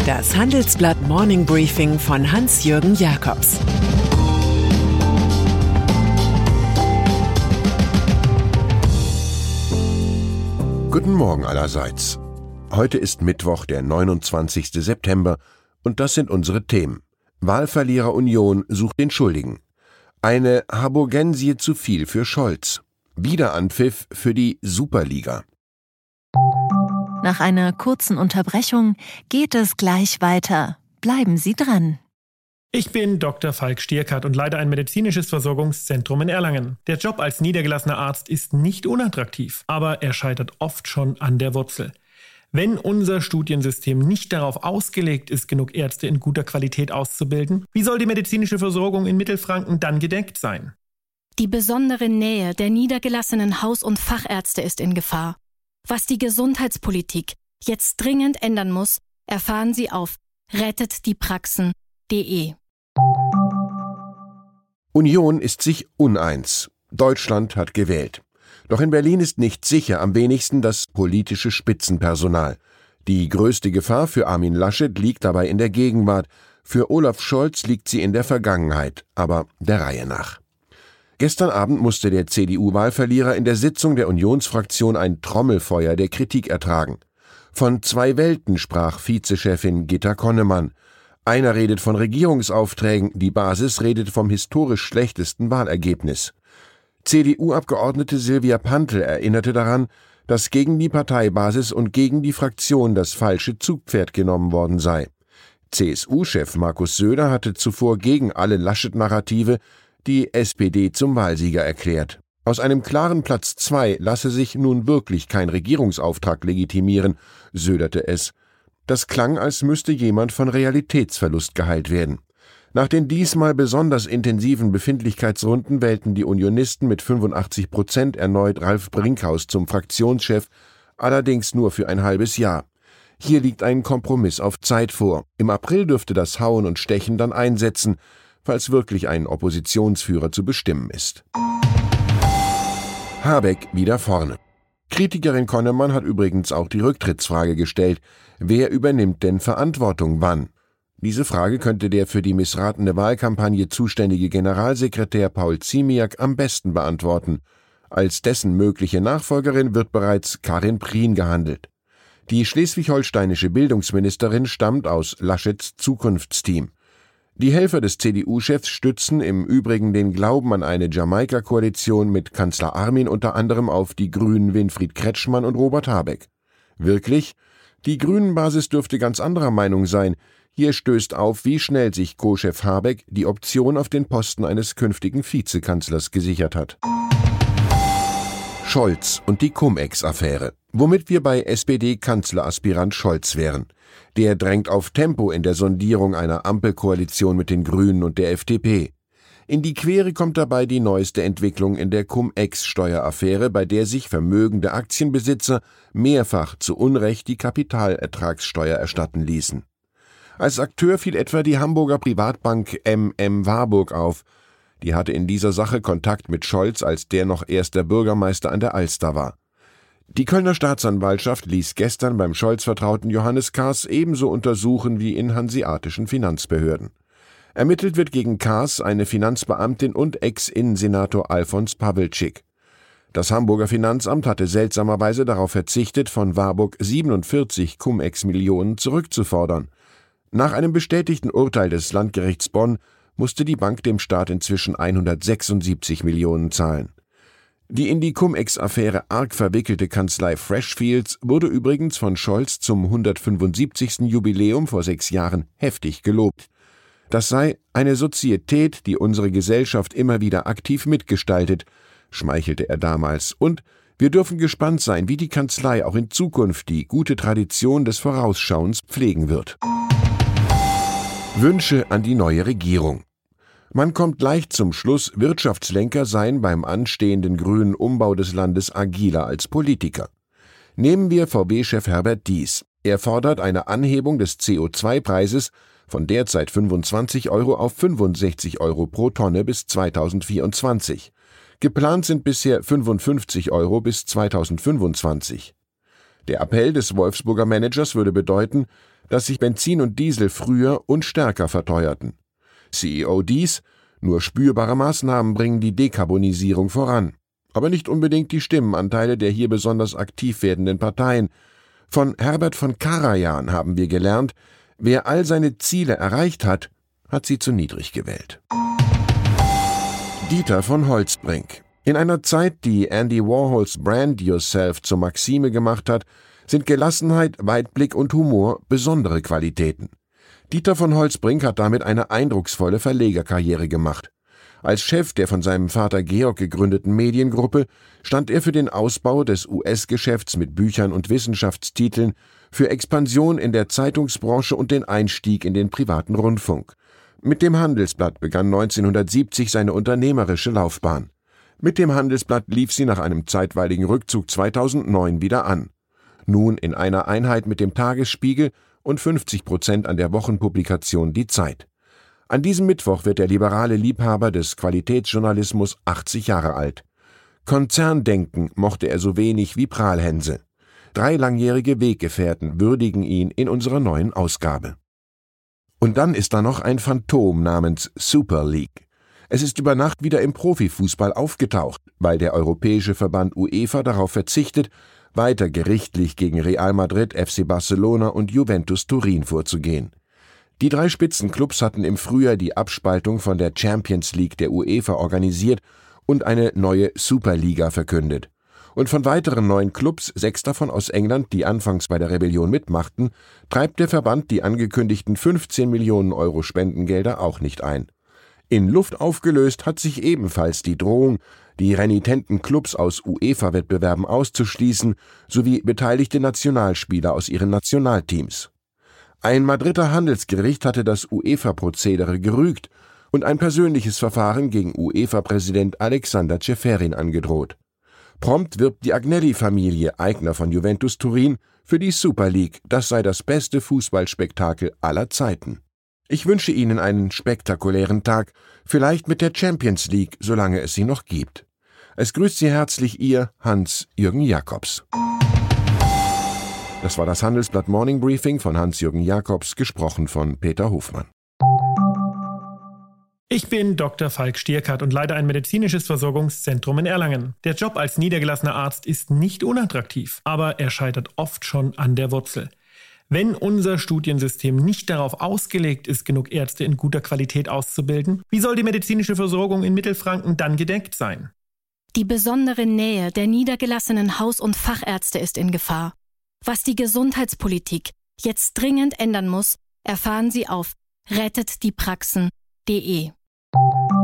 Das Handelsblatt Morning Briefing von Hans-Jürgen Jakobs. Guten Morgen allerseits. Heute ist Mittwoch, der 29. September, und das sind unsere Themen. Wahlverlierer Union sucht den Schuldigen. Eine Harburgensie zu viel für Scholz. Wiederanpfiff für die Superliga. Nach einer kurzen Unterbrechung geht es gleich weiter. Bleiben Sie dran. Ich bin Dr. Falk Stierkart und leite ein medizinisches Versorgungszentrum in Erlangen. Der Job als niedergelassener Arzt ist nicht unattraktiv, aber er scheitert oft schon an der Wurzel. Wenn unser Studiensystem nicht darauf ausgelegt ist, genug Ärzte in guter Qualität auszubilden, wie soll die medizinische Versorgung in Mittelfranken dann gedeckt sein? Die besondere Nähe der niedergelassenen Haus- und Fachärzte ist in Gefahr. Was die Gesundheitspolitik jetzt dringend ändern muss, erfahren Sie auf rettetdiepraxen.de. Union ist sich uneins. Deutschland hat gewählt. Doch in Berlin ist nicht sicher, am wenigsten das politische Spitzenpersonal. Die größte Gefahr für Armin Laschet liegt dabei in der Gegenwart. Für Olaf Scholz liegt sie in der Vergangenheit, aber der Reihe nach. Gestern Abend musste der CDU-Wahlverlierer in der Sitzung der Unionsfraktion ein Trommelfeuer der Kritik ertragen. Von zwei Welten sprach Vizechefin Gitta Connemann. Einer redet von Regierungsaufträgen, die Basis redet vom historisch schlechtesten Wahlergebnis. CDU-Abgeordnete Silvia Pantel erinnerte daran, dass gegen die Parteibasis und gegen die Fraktion das falsche Zugpferd genommen worden sei. CSU-Chef Markus Söder hatte zuvor gegen alle Laschet-Narrative die SPD zum Wahlsieger erklärt. Aus einem klaren Platz 2 lasse sich nun wirklich kein Regierungsauftrag legitimieren, söderte es. Das klang, als müsste jemand von Realitätsverlust geheilt werden. Nach den diesmal besonders intensiven Befindlichkeitsrunden wählten die Unionisten mit 85% erneut Ralf Brinkhaus zum Fraktionschef, allerdings nur für ein halbes Jahr. Hier liegt ein Kompromiss auf Zeit vor. Im April dürfte das Hauen und Stechen dann einsetzen, falls wirklich ein Oppositionsführer zu bestimmen ist. Habeck wieder vorne. Kritikerin Connemann hat übrigens auch die Rücktrittsfrage gestellt. Wer übernimmt denn Verantwortung wann? Diese Frage könnte der für die missratene Wahlkampagne zuständige Generalsekretär Paul Ziemiak am besten beantworten. Als dessen mögliche Nachfolgerin wird bereits Karin Prien gehandelt. Die schleswig-holsteinische Bildungsministerin stammt aus Laschets Zukunftsteam. Die Helfer des CDU-Chefs stützen im Übrigen den Glauben an eine Jamaika-Koalition mit Kanzler Armin unter anderem auf die Grünen Winfried Kretschmann und Robert Habeck. Wirklich? Die Grünen-Basis dürfte ganz anderer Meinung sein. Hier stößt auf, wie schnell sich Co-Chef Habeck die Option auf den Posten eines künftigen Vizekanzlers gesichert hat. Scholz und die Cum-Ex-Affäre. Womit wir bei SPD-Kanzleraspirant Scholz wären. Der drängt auf Tempo in der Sondierung einer Ampelkoalition mit den Grünen und der FDP. In die Quere kommt dabei die neueste Entwicklung in der Cum-Ex-Steueraffäre, bei der sich vermögende Aktienbesitzer mehrfach zu Unrecht die Kapitalertragssteuer erstatten ließen. Als Akteur fiel etwa die Hamburger Privatbank MM Warburg auf. Die hatte in dieser Sache Kontakt mit Scholz, als der noch erster Bürgermeister an der Alster war. Die Kölner Staatsanwaltschaft ließ gestern beim Scholz-Vertrauten Johannes Kahrs ebenso untersuchen wie in hanseatischen Finanzbehörden. Ermittelt wird gegen Kahrs, eine Finanzbeamtin und Ex-Innensenator Alfons Pawelczyk. Das Hamburger Finanzamt hatte seltsamerweise darauf verzichtet, von Warburg 47 Cum-Ex-Millionen zurückzufordern. Nach einem bestätigten Urteil des Landgerichts Bonn musste die Bank dem Staat inzwischen 176 Millionen zahlen. Die in die Cum-Ex-Affäre arg verwickelte Kanzlei Freshfields wurde übrigens von Scholz zum 175. Jubiläum vor 6 Jahren heftig gelobt. Das sei eine Sozietät, die unsere Gesellschaft immer wieder aktiv mitgestaltet, schmeichelte er damals. Und wir dürfen gespannt sein, wie die Kanzlei auch in Zukunft die gute Tradition des Vorausschauens pflegen wird. Wünsche an die neue Regierung. Man kommt leicht zum Schluss, Wirtschaftslenker seien beim anstehenden grünen Umbau des Landes agiler als Politiker. Nehmen wir VW-Chef Herbert Dies. Er fordert eine Anhebung des CO2-Preises von derzeit 25 € auf 65 € pro Tonne bis 2024. Geplant sind bisher 55 € bis 2025. Der Appell des Wolfsburger Managers würde bedeuten, dass sich Benzin und Diesel früher und stärker verteuerten. CEO dies: Nur spürbare Maßnahmen bringen die Dekarbonisierung voran. Aber nicht unbedingt die Stimmenanteile der hier besonders aktiv werdenden Parteien. Von Herbert von Karajan haben wir gelernt, wer all seine Ziele erreicht hat, hat sie zu niedrig gewählt. Dieter von Holtzbrinck. In einer Zeit, die Andy Warhols Brand Yourself zur Maxime gemacht hat, sind Gelassenheit, Weitblick und Humor besondere Qualitäten. Dieter von Holtzbrinck hat damit eine eindrucksvolle Verlegerkarriere gemacht. Als Chef der von seinem Vater Georg gegründeten Mediengruppe stand er für den Ausbau des US-Geschäfts mit Büchern und Wissenschaftstiteln, für Expansion in der Zeitungsbranche und den Einstieg in den privaten Rundfunk. Mit dem Handelsblatt begann 1970 seine unternehmerische Laufbahn. Mit dem Handelsblatt lief sie nach einem zeitweiligen Rückzug 2009 wieder an. Nun in einer Einheit mit dem Tagesspiegel und 50% an der Wochenpublikation Die Zeit. An diesem Mittwoch wird der liberale Liebhaber des Qualitätsjournalismus 80 Jahre alt. Konzerndenken mochte er so wenig wie Prahlhänse. 3 langjährige Weggefährten würdigen ihn in unserer neuen Ausgabe. Und dann ist da noch ein Phantom namens Super League. Es ist über Nacht wieder im Profifußball aufgetaucht, weil der europäische Verband UEFA darauf verzichtet, weiter gerichtlich gegen Real Madrid, FC Barcelona und Juventus Turin vorzugehen. Die 3 Spitzenclubs hatten im Frühjahr die Abspaltung von der Champions League der UEFA organisiert und eine neue Superliga verkündet. Und von weiteren 9 Clubs, 6 davon aus England, die anfangs bei der Rebellion mitmachten, treibt der Verband die angekündigten 15 Millionen Euro Spendengelder auch nicht ein. In Luft aufgelöst hat sich ebenfalls die Drohung, die renitenten Clubs aus UEFA-Wettbewerben auszuschließen, sowie beteiligte Nationalspieler aus ihren Nationalteams. Ein Madrider Handelsgericht hatte das UEFA-Prozedere gerügt und ein persönliches Verfahren gegen UEFA-Präsident Alexander Ceferin angedroht. Prompt wirbt die Agnelli-Familie, Eigner von Juventus Turin, für die Super League, das sei das beste Fußballspektakel aller Zeiten. Ich wünsche Ihnen einen spektakulären Tag, vielleicht mit der Champions League, solange es sie noch gibt. Es grüßt Sie herzlich Ihr Hans-Jürgen Jakobs. Das war das Handelsblatt Morning Briefing von Hans-Jürgen Jakobs, gesprochen von Peter Hofmann. Ich bin Dr. Falk Stierkart und leite ein medizinisches Versorgungszentrum in Erlangen. Der Job als niedergelassener Arzt ist nicht unattraktiv, aber er scheitert oft schon an der Wurzel. Wenn unser Studiensystem nicht darauf ausgelegt ist, genug Ärzte in guter Qualität auszubilden, wie soll die medizinische Versorgung in Mittelfranken dann gedeckt sein? Die besondere Nähe der niedergelassenen Haus- und Fachärzte ist in Gefahr. Was die Gesundheitspolitik jetzt dringend ändern muss, erfahren Sie auf rettetdiepraxen.de.